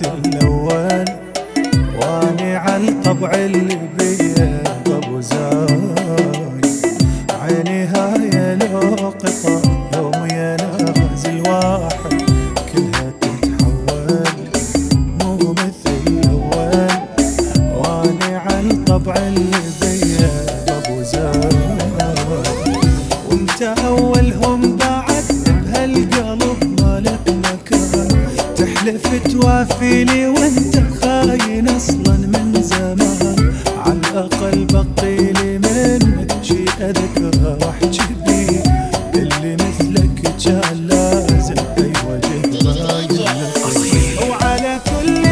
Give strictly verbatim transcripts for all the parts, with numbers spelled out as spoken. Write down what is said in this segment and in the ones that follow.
الأول، واني عالطبع اللي بيه ابو زاي. عيني هاي لو قطع يوم ينغز الواحد كلها تتحول، مو مثل الأول، واني عالطبع اللي بيه ابو زاي. وانت اولهم بعد بهالقلب مالك مكان، تحلف توافيلي وانت خاين اصلا من زمان. عالاقل بقيلي منك شي اذكره واحجي بيه، اللي مثلك كان لازم اي وجه رايح. وعلى كل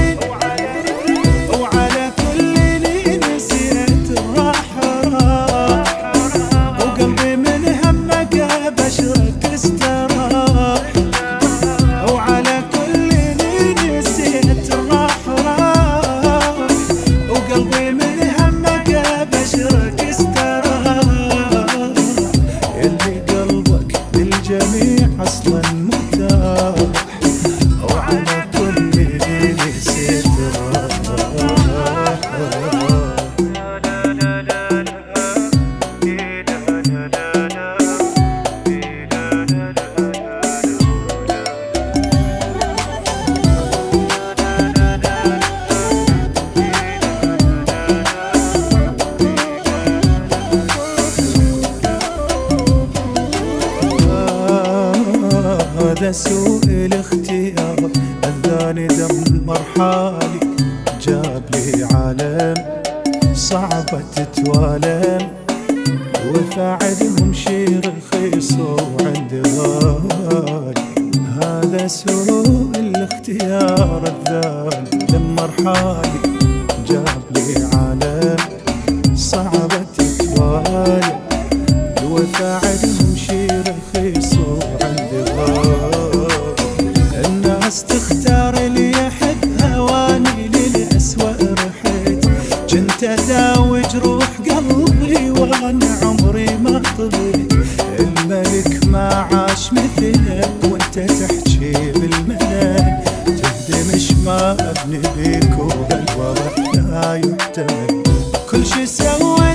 وعلى كل اللي نسيت راح راح، وقلبي من همك بشرك استراح. وعلى كل اللي نسيت راح راح، وقلبي من همك بشرك استراح. اللي قلبك للجميع اصلا متاح، وعلى كل اللي نسيت راح. هذا سوء الاختيار اذاني دمر حالي، جاب لي عالم صعبة تتوالم، وفاعلهم شي رخيص وعندي غالي. هذا سوء الاختيار اذاني دمر حالي، جاب لي عالم صعبة تتوالم، وفاعلهم شي رخيص وعندي غالي. الناس تختار اللي يحبها واني للأسوأ رحت، جنت اداوي جروح قلبي وانا عمري ما طبيت. الملك ما عاش مثلك وانت تحكي بالملل، تهدمش ما ابني بيك وبالوضع لا يحتمل. كل شي سويت